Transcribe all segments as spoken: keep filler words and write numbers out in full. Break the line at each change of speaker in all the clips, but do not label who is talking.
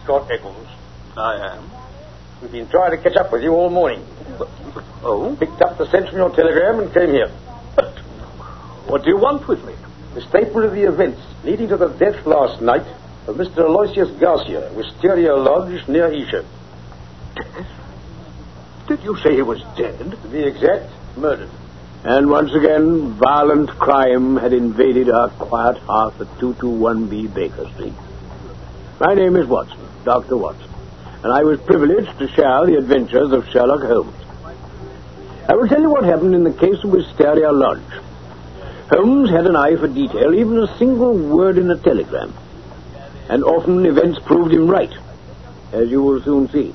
Scott Eccles?
I am.
We've been trying to catch up with you all morning.
Oh?
Picked up the scent from your telegram and came here.
But what do you want with me?
The statement of the events leading to the death last night of Mister Aloysius Garcia, Wisteria Lodge near Isha.
Death? Did you say he was dead?
To be exact, murdered.
And once again, violent crime had invaded our quiet hearth at two twenty-one B Baker Street. My name is Watson, Doctor Watson, and I was privileged to share the adventures of Sherlock Holmes. I will tell you what happened in the case of Wisteria Lodge. Holmes had an eye for detail, even a single word in a telegram. And often events proved him right, as you will soon see.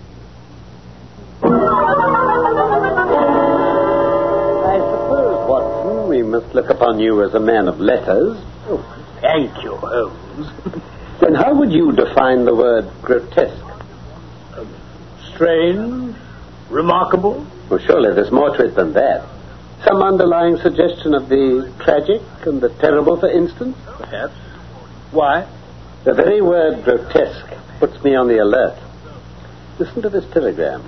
I suppose, Watson, we must look upon you as a man of letters.
Oh, thank you, Holmes.
Then how would you define the word grotesque?
Strange? Remarkable?
Well, surely there's more to it than that. Some underlying suggestion of the tragic and the terrible, for instance?
Perhaps. Why?
The very word grotesque puts me on the alert. Listen to this telegram.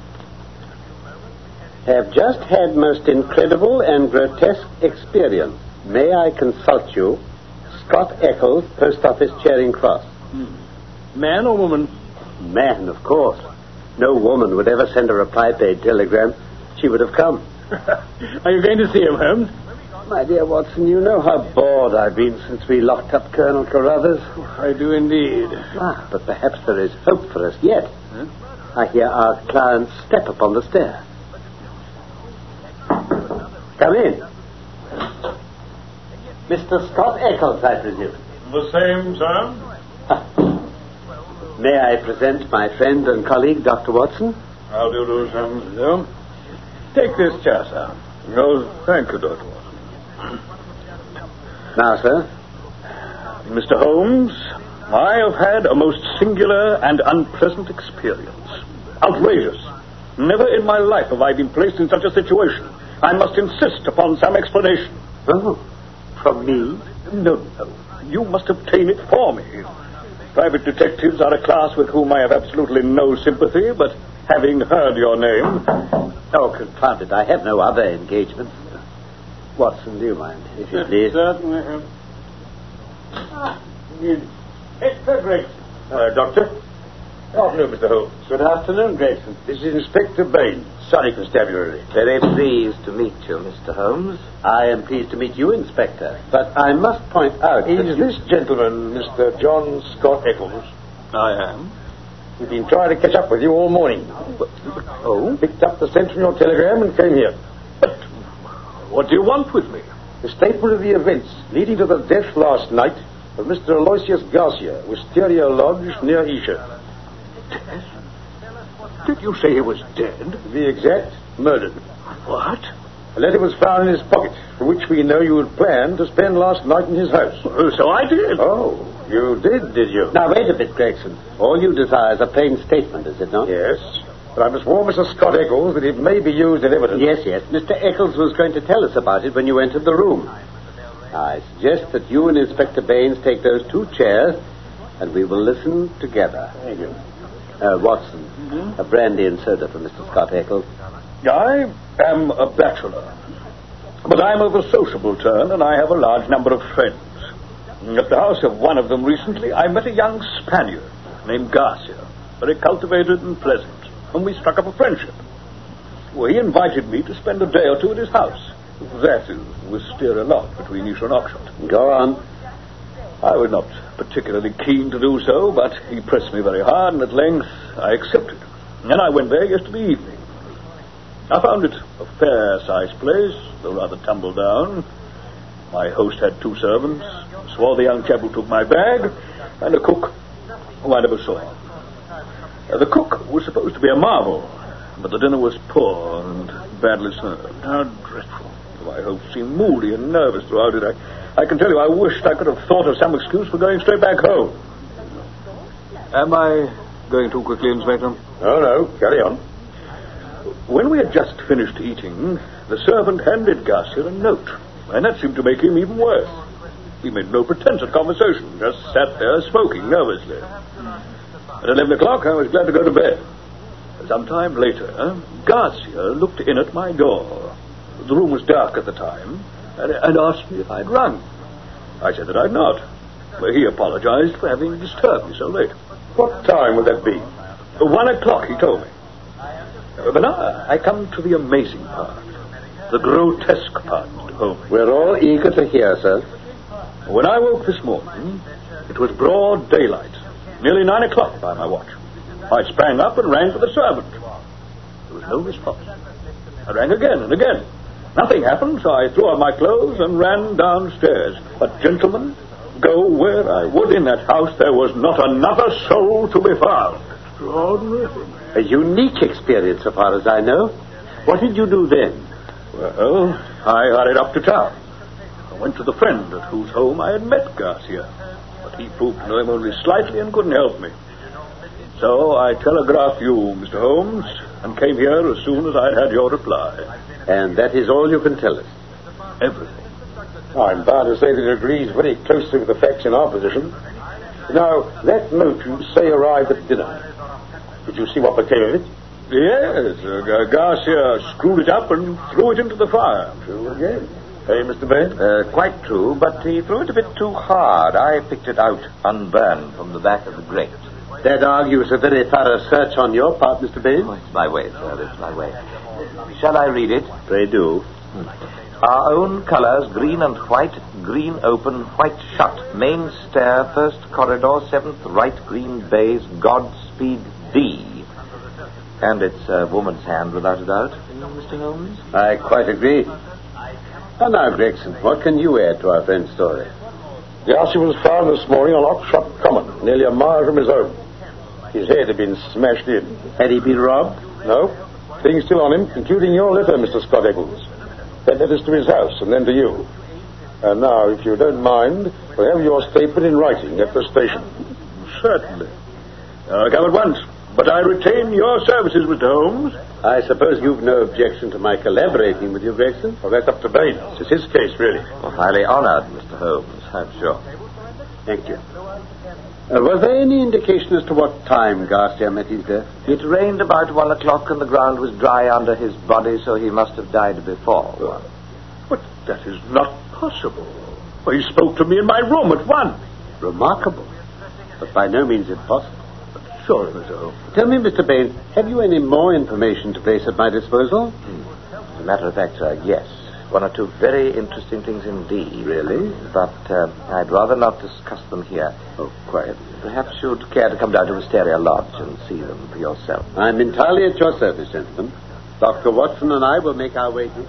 Have just had most incredible and grotesque experience. May I consult you? Scott Eccles, Post Office, Charing Cross.
Hmm. Man or woman?
Man, of course. No woman would ever send a reply-paid telegram. She would have come.
Are you going to see him, Holmes?
My dear Watson, you know how bored I've been since we locked up Colonel Carruthers.
I do indeed.
Ah, but perhaps there is hope for us yet.
Huh?
I hear our client's step upon the stair. Come in. Mister Scott Eccles, I presume.
The same, sir?
May I present my friend and colleague, Doctor Watson?
How do you do, sir?
Take this chair, sir.
No, thank you, Doctor Watson.
Now, sir.
Mister Holmes, I have had a most singular and unpleasant experience. Outrageous. Never in my life have I been placed in such a situation. I must insist upon some explanation.
Oh, from me?
No, no. You must obtain it for me. Private detectives are a class with whom I have absolutely no sympathy, but having heard your name...
Oh, confound it. I have no other engagements. Watson, do you mind, if you please?
Certainly. Ah, Inspector Gregson. Uh, Doctor? Good afternoon, Mister Holmes.
Good afternoon, Gregson.
This is Inspector Bain, Surrey Constabulary.
Very pleased to meet you, Mister Holmes. I am pleased to meet you, Inspector. But I must point out...
Is
that
this gentleman Mister John Scott Eccles?
I am.
We've been trying to catch up with you all morning.
Oh?
Picked up the scent from your telegram and came here.
But what do you want with me?
The statement of the events leading to the death last night of Mister Aloysius Garcia, Wisteria Lodge near Isha.
Death? Did you say he was dead?
To be exact, murdered.
What?
A letter was found in his pocket, for which we know you had planned to spend last night in his house.
Oh, so I did.
Oh, you did, did you?
Now, wait a bit, Gregson. All you desire is a plain statement, is it not?
Yes, but I must warn Mister Scott Eccles that it may be used in evidence.
Yes, yes. Mister Eccles was going to tell us about it when you entered the room. I suggest that you and Inspector Baines take those two chairs, and we will listen together.
Thank you.
Uh, Watson,
Mm-hmm.
a brandy and soda for Mister Scott Eccles.
I am a bachelor, but I'm of a sociable turn, and I have a large number of friends. At the house of one of them recently, I met a young Spaniard named Garcia, very cultivated and pleasant, and we struck up a friendship. Well, he invited me to spend a day or two at his house. That is Wisteria Lodge, between Isha and Oxford.
Go on.
I was not particularly keen to do so, but he pressed me very hard, and at length I accepted. And I went there yesterday evening. I found it a fair-sized place, though rather tumble down. My host had two servants, a swarthy young chap who took my bag, and a cook who I never saw. Uh, the cook was supposed to be a marvel, but the dinner was poor and badly served. How dreadful. My host seemed moody and nervous throughout it. I, I can tell you, I wished I could have thought of some excuse for going straight back home.
Am I going too quickly, Inspector?
Oh, no. Carry on. When we had just finished eating, the servant handed Garcia a note, and that seemed to make him even worse. He made no pretense at conversation, just sat there smoking nervously. At eleven o'clock, I was glad to go to bed. Some time later, Garcia looked in at my door. The room was dark at the time, and, and asked me if I'd rung. I said that I'd not. Well, he apologized for having disturbed me so late.
What time would that be?
One o'clock, he told me. But now I come to the amazing part, the grotesque part, Mister Holmes.
We're all eager to hear, sir.
When I woke this morning, it was broad daylight, nearly nine o'clock by my watch. I sprang up and rang for the servant. There was no response. I rang again and again. Nothing happened, so I threw on my clothes and ran downstairs. But, gentlemen, go where I would in that house, there was not another soul to be found.
Extraordinary.
A unique experience, so far as I know. What did you do then?
Well, I hurried up to town. I went to the friend at whose home I had met Garcia. But he proved to know him only slightly and couldn't help me. So I telegraphed you, Mister Holmes, and came here as soon as I had your reply.
And that is all you can tell us?
Everything.
I'm bound to say that it agrees very closely with the facts in our position. Now, that note you say arrived at dinner. Did you see what became of it?
Yes, uh, Garcia screwed it up and threw it into the fire.
True again. Hey, Mister Bain?
Uh, quite true, but he threw it a bit too hard. I picked it out unburned from the back of the grate.
That argues a very thorough search on your part, Mister Bain.
Oh, it's my way, sir, it's my way. Shall I read it?
Pray do.
Hmm. Our own colours, green and white, green open, white shut. Main stair, first corridor, seventh right, green baize, Godspeed D. And it's a woman's hand, without a doubt, Mister Holmes?
I quite agree. And now, Gregson, what can you add to our friend's story?
Garcia was found this morning on Oxshott Common, nearly a mile from his home. His head had been smashed in.
Had he been robbed?
No. Things still on him, including your letter, Mister Scott Eccles. That letters to his house, and then to you. And now, if you don't mind, we'll have your statement in writing at the station.
Certainly. I'll come at once. But I retain your services, Mister Holmes.
I suppose you've no objection to my collaborating with you, Gregson?
Well, that's up to Bain. It's his case, really.
Well, highly honoured, Mister Holmes, I'm sure.
Thank you. Uh, was there any indication as to what time Garcia met his death?
It rained about one o'clock and the ground was dry under his body, so he must have died before.
But that is not possible. Well, he spoke to me in my room at one.
Remarkable, but by no means impossible.
Sure, Mister Holmes.
Tell me, Mister Bain, have you any more information to place at my disposal?
Hmm. As a matter of fact, sir, yes. One or two very interesting things indeed.
Really?
But uh, I'd rather not discuss them here.
Oh, quiet.
Perhaps you'd care to come down to Wisteria Lodge and see them for yourself.
I'm entirely at your service, gentlemen. Doctor Watson and I will make our way to...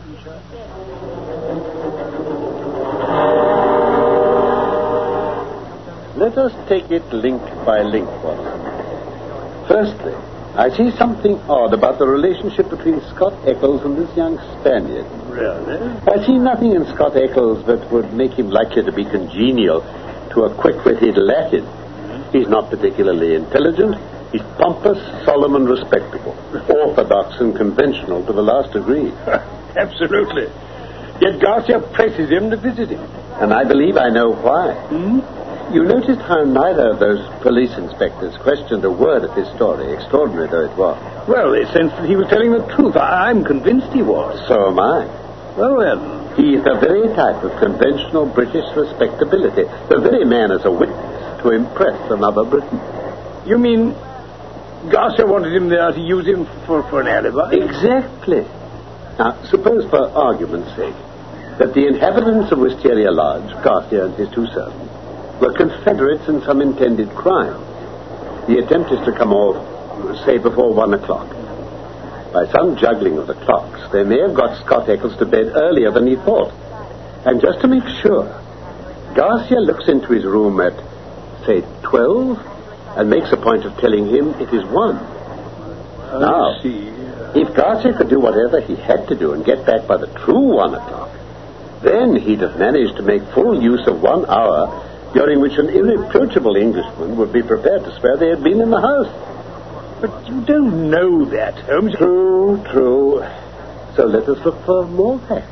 Let us take it link by link, Watson. Firstly, I see something odd about the relationship between Scott Eccles and this young Spaniard.
Really?
I see nothing in Scott Eccles that would make him likely to be congenial to a quick-witted Latin. He's not particularly intelligent. He's pompous, solemn, and respectable. Orthodox and conventional to the last degree.
Absolutely. Yet Garcia presses him to visit him.
And I believe I know why.
Hmm?
You noticed how neither of those police inspectors questioned a word of his story, extraordinary though it was.
Well, they sensed that he was telling the truth. I- I'm convinced he was.
So am I.
Well, then.
He's the very type of conventional British respectability, the very man as a witness to impress another Briton.
You mean Garcia wanted him there to use him for, for an alibi?
Exactly. Now, suppose for argument's sake that the inhabitants of Wisteria Lodge, Garcia and his two servants, were confederates in some intended crime. The attempt is to come off, say, before one o'clock. By some juggling of the clocks, they may have got Scott Eccles to bed earlier than he thought. And just to make sure, Garcia looks into his room at, say, twelve, and makes a point of telling him it is one.
I
now,
see.
If Garcia could do whatever he had to do and get back by the true one o'clock, then he'd have managed to make full use of one hour during which an irreproachable Englishman would be prepared to swear they had been in the house.
But you don't know that, Holmes.
True, true. So let us look for more facts.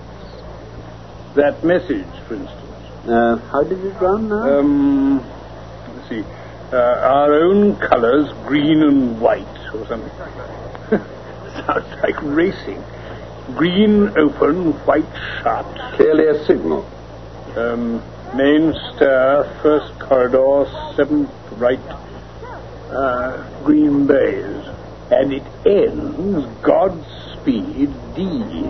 That message, for instance.
Uh, how did it run now?
Um, let's see. Uh, our own colors, green and white, or something. Sounds like racing. Green open, white shut.
Clearly a signal.
Um, main stair, first corridor, seventh right, uh, green bays. And it ends, Godspeed, D.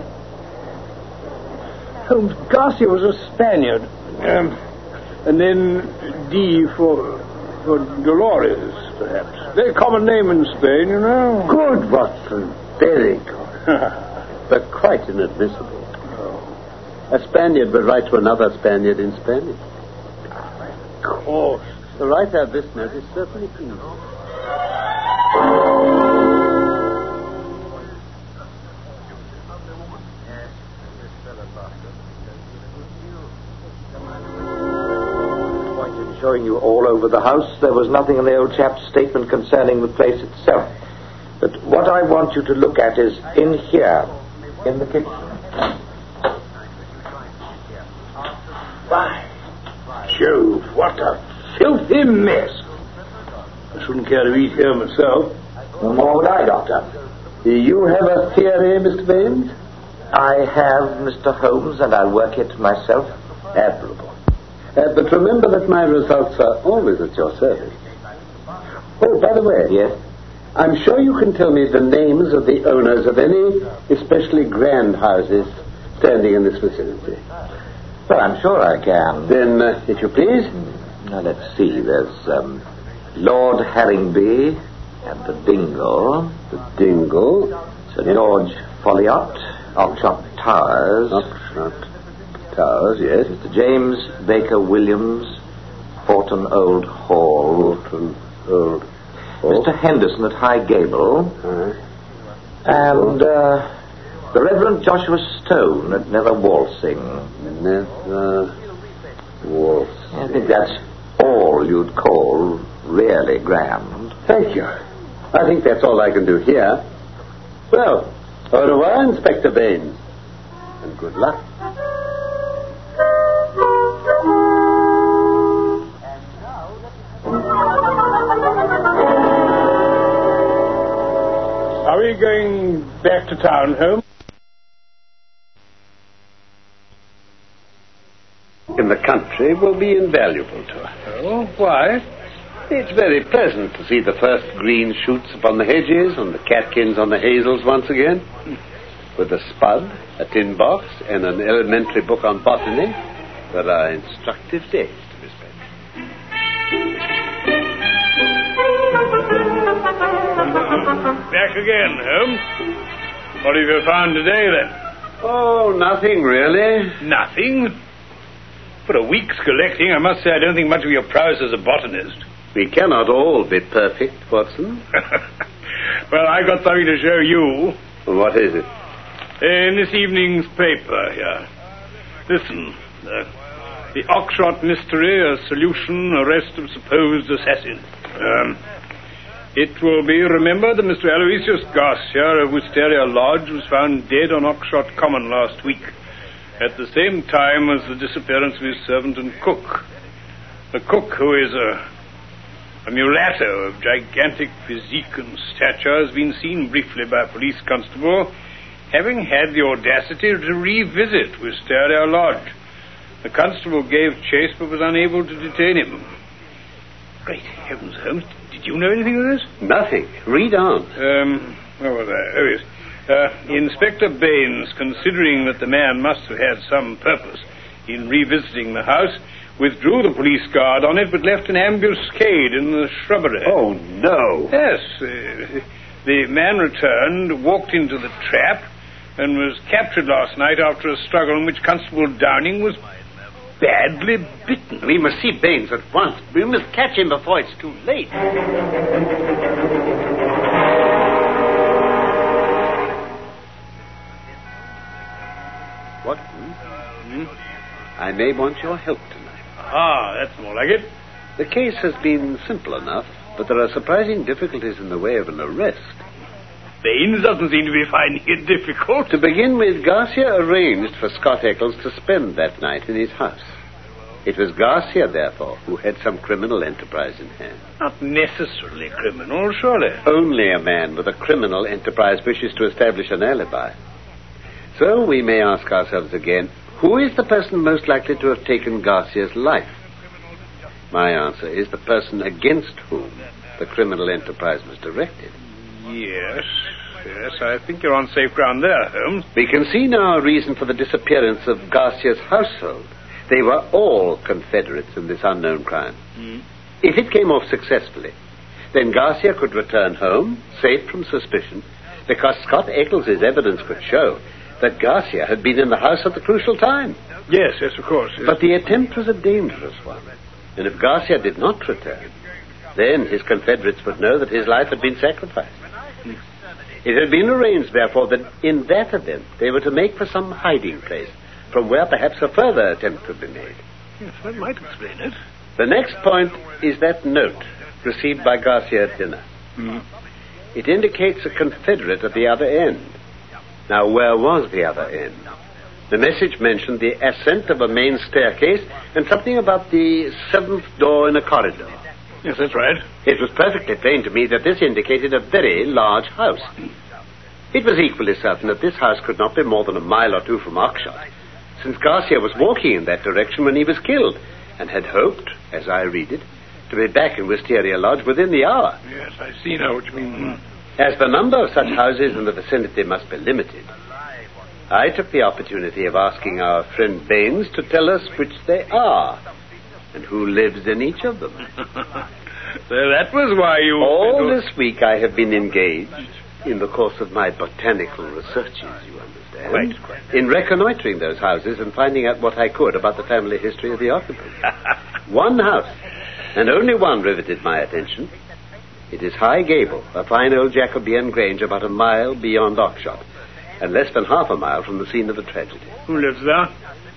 Holmes, Garcia was a Spaniard. Um, and then D for, for Dolores, perhaps. Their common name in Spain, you know.
Good, Watson. Very good. But quite inadmissible. Oh. A Spaniard would write to another Spaniard in Spanish.
Of course.
The writer of this note is certainly easy.
Showing you all over the house. There was nothing in the old chap's statement concerning the place itself. But what I want you to look at is in here, in the kitchen.
By Jove, what a filthy mess. I shouldn't care to eat here myself.
Nor would I, Doctor.
Do you have a theory, Mister Baines?
I have, Mister Holmes, and I'll work it myself. Admirable.
Uh, but remember that my results are always at your service. Oh, by the way.
Yes?
I'm sure you can tell me the names of the owners of any especially grand houses standing in this vicinity.
Well, I'm sure I can.
Then, uh, if you please.
Now, let's see. There's um, Lord Harringby and the Dingle.
The Dingle.
Sir George Folliot, Oxshott Towers.
Oxshott Towers, yes.
Mister James Baker Williams, Forton Old Hall.
Forton Old Hall.
Mister Henderson at High Gable.
Uh,
and uh, the Reverend Joshua Stone at Nether Walsing.
Nether Walsing.
I think that's all you'd call really grand.
Thank you. I think that's all I can do here. Well, au revoir, Inspector Baines. And good luck.
Are we going back to town, Holmes?
In the country will be invaluable to us.
Oh, why?
It's very pleasant to see the first green shoots upon the hedges and the catkins on the hazels once again. With a spud, a tin box, and an elementary book on botany, there are instructive days to be spent.
Back again, Holmes. What have you found today, then?
Oh, nothing really.
Nothing? For a week's collecting, I must say I don't think much of your prowess as a botanist.
We cannot all be perfect, Watson.
Well, I got something to show you.
What is it?
In this evening's paper here. Listen. Uh, the Oxshott mystery, a solution, arrest of supposed assassin. Um, it will be remembered that Mister Aloysius Garcia of Wisteria Lodge was found dead on Oxshott Common last week, at the same time as the disappearance of his servant and cook. The cook, who is a, a mulatto of gigantic physique and stature, has been seen briefly by a police constable, having had the audacity to revisit Wisteria Lodge. The constable gave chase but was unable to detain him. Great heavens, Holmes, did you know anything of this?
Nothing. Read on.
Um, where was I? Oh, yes. Uh, Inspector Baines, considering that the man must have had some purpose in revisiting the house, withdrew the police guard on it but left an ambuscade in the shrubbery.
Oh, no.
Yes. Uh, the man returned, walked into the trap, and was captured last night after a struggle in which Constable Downing was badly bitten.
We must see Baines at once. We must catch him before it's too late. What? Hmm? I may want your help tonight.
Ah, that's more like it.
The case has been simple enough, but there are surprising difficulties in the way of an arrest.
Baines doesn't seem to be finding it difficult.
To begin with, Garcia arranged for Scott Eccles to spend that night in his house. It was Garcia, therefore, who had some criminal enterprise in hand.
Not necessarily criminal, surely.
Only a man with a criminal enterprise wishes to establish an alibi. So we may ask ourselves again, who is the person most likely to have taken Garcia's life? My answer is the person against whom the criminal enterprise was directed.
Yes, yes, I think you're on safe ground there, Holmes.
We can see now a reason for the disappearance of Garcia's household. They were all Confederates in this unknown crime. Mm. If it came off successfully, then Garcia could return home, safe from suspicion, because Scott Eccles' evidence could show that Garcia had been in the house at the crucial time.
Yes, yes, of course. Yes.
But the attempt was a dangerous one. And if Garcia did not return, then his Confederates would know that his life had been sacrificed. Mm. It had been arranged, therefore, that in that event they were to make for some hiding place, from where perhaps a further attempt could be made.
Yes, that might explain it.
The next point is that note received by Garcia at dinner.
Mm.
It indicates a Confederate at the other end. Now, where was the other end? The message mentioned the ascent of a main staircase and something about the seventh door in a corridor.
Yes, that's right.
It was perfectly plain to me that this indicated a very large house. It was equally certain that this house could not be more than a mile or two from Oxshott, since Garcia was walking in that direction when he was killed, and had hoped, as I read it, to be back in Wisteria Lodge within the hour.
Yes, I see now what you mean.
As the number of such houses in the vicinity must be limited, I took the opportunity of asking our friend Baines to tell us which they are, and who lives in each of them.
So that was why you...
All this week I have been engaged, in the course of my botanical researches, you understand,
Quite, quite.
in reconnoitering those houses and finding out what I could about the family history of the occupants. One house, and only one, riveted my attention. It is High Gable, a fine old Jacobean grange about a mile beyond Oxshott, and less than half a mile from the scene of the tragedy.
Who lives there?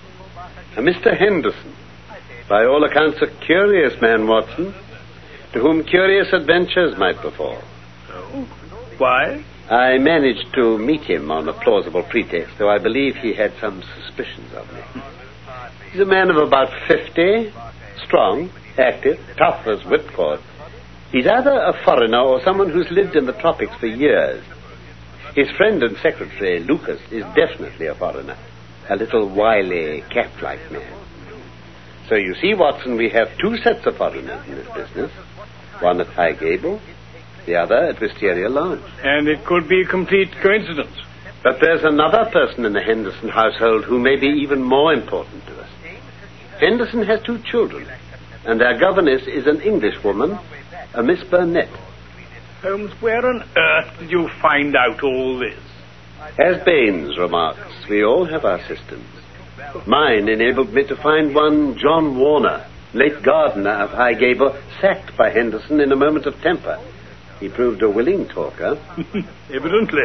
A Mister Henderson, by all accounts a curious man, Watson, to whom curious adventures might befall.
Oh? Why?
I managed to meet him on a plausible pretext, though I believe he had some suspicions of me. He's a man of about fifty, strong, active, tough as whipcord. He's either a foreigner or someone who's lived in the tropics for years. His friend and secretary, Lucas, is definitely a foreigner, a little wily, cat-like man. So you see, Watson, we have two sets of foreigners in this business, one at High Gable, the other at Wisteria Lodge.
And it could be a complete coincidence.
But there's another person in the Henderson household who may be even more important to us. Henderson has two children, and their governess is an Englishwoman, a Miss Burnett.
Holmes, where on earth did you find out all this?
As Baines remarks, we all have our systems. Mine enabled me to find one John Warner, late gardener of High Gable, sacked by Henderson in a moment of temper. He proved a willing talker.
Evidently.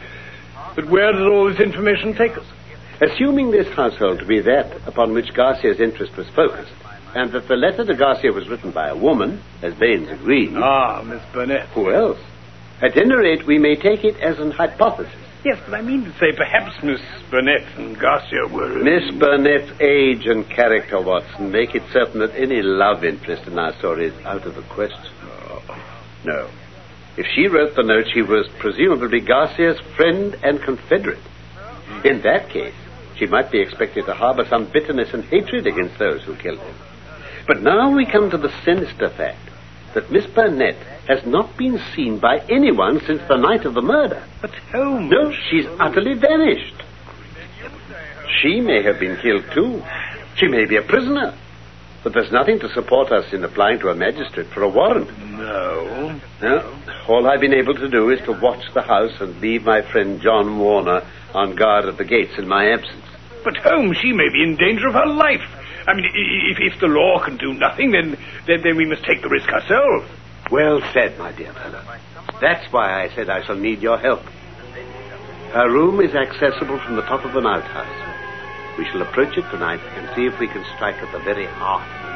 But where did all this information take us?
Assuming this household to be that upon which Garcia's interest was focused, and that the letter to Garcia was written by a woman, as Baines agreed.
Ah, Miss Burnett.
Who else? At any rate, we may take it as an hypothesis.
Yes, but I mean to say perhaps Miss Burnett and Garcia were...
Miss Burnett's age and character, Watson, make it certain that any love interest in our story is out of the question.
Oh.
No. If she wrote the note, she was presumably Garcia's friend and confederate. In that case, she might be expected to harbor some bitterness and hatred against those who killed him. But now we come to the sinister fact that Miss Burnett has not been seen by anyone since the night of the murder.
But Holmes...
No, she's utterly vanished. She may have been killed, too. She may be a prisoner. But there's nothing to support us in applying to a magistrate for a warrant.
No.
No. All I've been able to do is to watch the house and leave my friend John Warner on guard at the gates in my absence.
But Holmes, she may be in danger of her life. I mean, if, if the law can do nothing, then, then then we must take the risk ourselves.
Well said, my dear fellow. That's why I said I shall need your help. Her room is accessible from the top of an outhouse. We shall approach it tonight and see if we can strike at the very heart of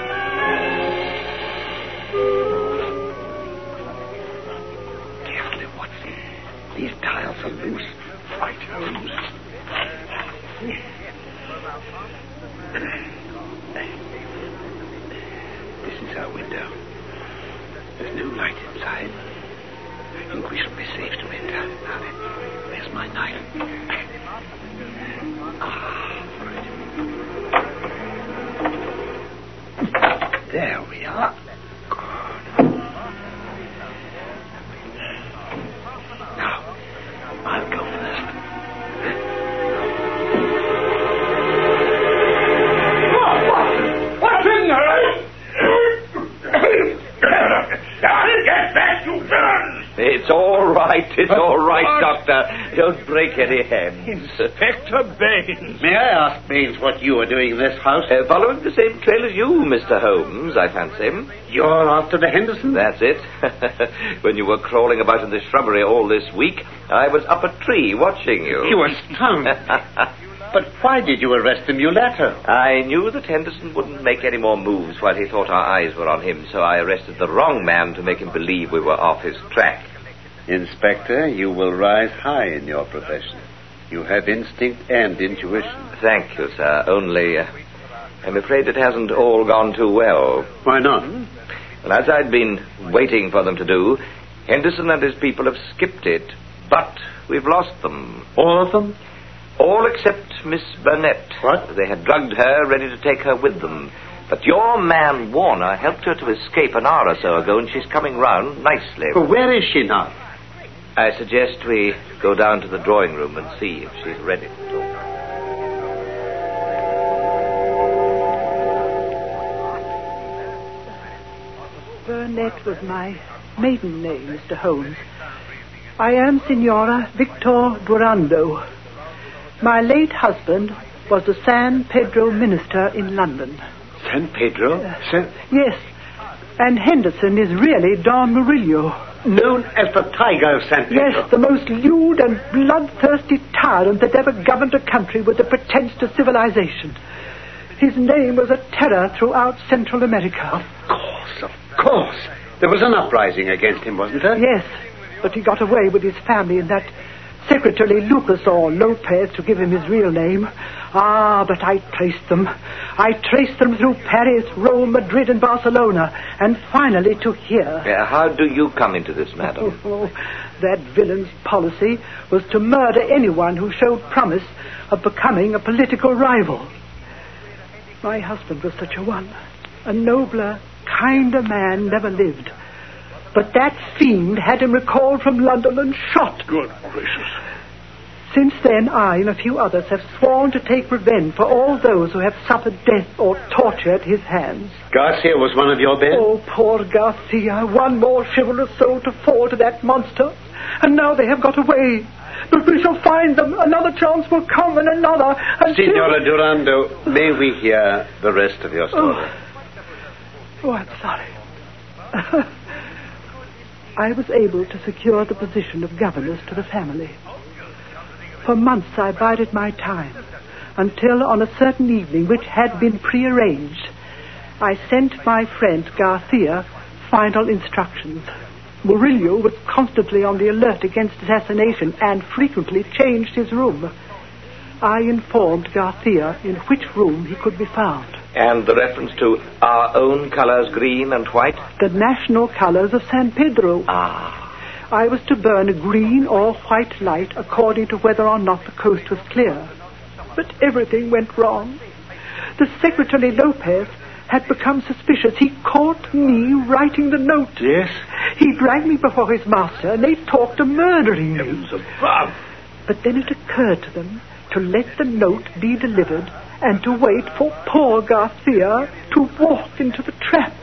it.
Carefully, Watson. These tiles are loose. Right, Holmes.
the window. There's no light inside. I think we shall be safe to enter. Now then, where's my knife? Ah, right. There we are. Good. Now, I'll go first.
What's in there? Get back, you villains!
It's all right, it's all right, Doctor. Don't break any hands.
Inspector Baines.
May I ask, Baines, what you are doing in this house?
Uh, following the same trail as you, Mister Holmes, I fancy.
You're after the Henderson?
That's it. When you were crawling about in the shrubbery all this week, I was up a tree watching you.
You were stung. But why did you arrest the mulatto?
I knew that Henderson wouldn't make any more moves while he thought our eyes were on him, so I arrested the wrong man to make him believe we were off his track.
Inspector, you will rise high in your profession. You have instinct and intuition.
Thank you, sir. Only, uh, I'm afraid it hasn't all gone too well.
Why not?
Well, as I'd been waiting for them to do, Henderson and his people have skipped it. But we've lost them.
All of them?
All except Miss Burnett.
What?
They had drugged her, ready to take her with them. But your man, Warner, helped her to escape an hour or so ago, and she's coming round nicely.
But where is she now?
I suggest we go down to the drawing room and see if she's ready to talk.
Burnett was my maiden name, Mister Holmes. I am Signora Victor Durando. My late husband was the San Pedro minister in London.
San Pedro?
Uh,
San...
Yes, and Henderson is really Don Murillo.
Known as the Tiger of San Pedro.
Yes, the most lewd and bloodthirsty tyrant that ever governed a country with a pretense to civilization. His name was a terror throughout Central America.
Of course, of course. There was an uprising against him, wasn't there?
Yes, but he got away with his family in that Secretary Lucas or Lopez, to give him his real name. Ah, but I traced them. I traced them through Paris, Rome, Madrid, and Barcelona, and finally to here.
Yeah, how do you come into this, madam?
Oh, that villain's policy was to murder anyone who showed promise of becoming a political rival. My husband was such a one. A nobler, kinder man never lived. But that fiend had him recalled from London and shot.
Good gracious.
Since then, I and a few others have sworn to take revenge for all those who have suffered death or torture at his hands.
Garcia was one of your men?
Oh, poor Garcia. One more chivalrous soul to fall to that monster. And now they have got away. But we shall find them. Another chance will come, and another. Until...
Signora Durando, may we hear the rest of your story?
Oh, oh I'm sorry. I was able to secure the position of governess to the family. For months I bided my time, until on a certain evening, which had been prearranged, I sent my friend Garcia final instructions. Murillo was constantly on the alert against assassination and frequently changed his room. I informed Garcia in which room he could be found.
And the reference to our own colors, green and white?
The national colors of San Pedro.
Ah.
I was to burn a green or white light according to whether or not the coast was clear. But everything went wrong. The Secretary Lopez had become suspicious. He caught me writing the note.
Yes?
He dragged me before his master, and they talked of murdering me.
Heavens above.
But then it occurred to them to let the note be delivered and to wait for poor Garcia to walk into the trap.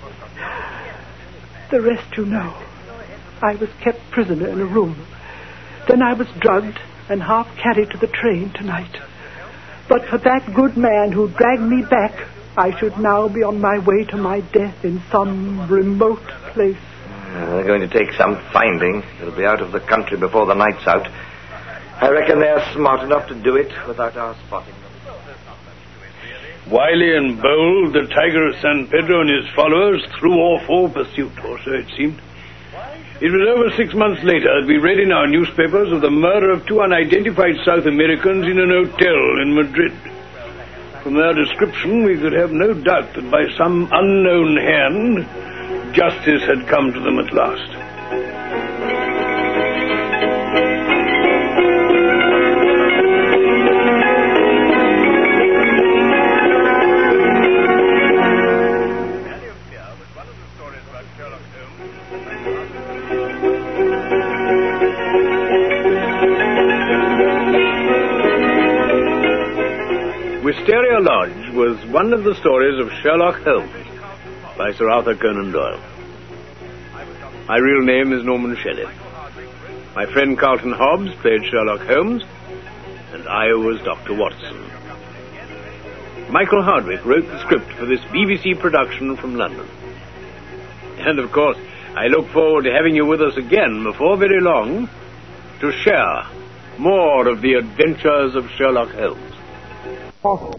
The rest you know. I was kept prisoner in a room. Then I was drugged and half carried to the train tonight. But for that good man who dragged me back, I should now be on my way to my death in some remote place.
Uh, they're going to take some finding. They'll be out of the country before the night's out. I reckon they're smart enough to do it without our spotting them.
Wily and bold, the Tiger of San Pedro and his followers threw off all pursuit, or so it seemed. It was over six months later that we read in our newspapers of the murder of two unidentified South Americans in an hotel in Madrid. From their description, we could have no doubt that by some unknown hand, justice had come to them at last.
Wisteria Lodge was one of the stories of Sherlock Holmes by Sir Arthur Conan Doyle. My real name is Norman Shelley. My friend Carlton Hobbs played Sherlock Holmes, and I was Doctor Watson. Michael Hardwick wrote the script for this B B C production from London. And, of course, I look forward to having you with us again before very long to share more of the adventures of Sherlock Holmes.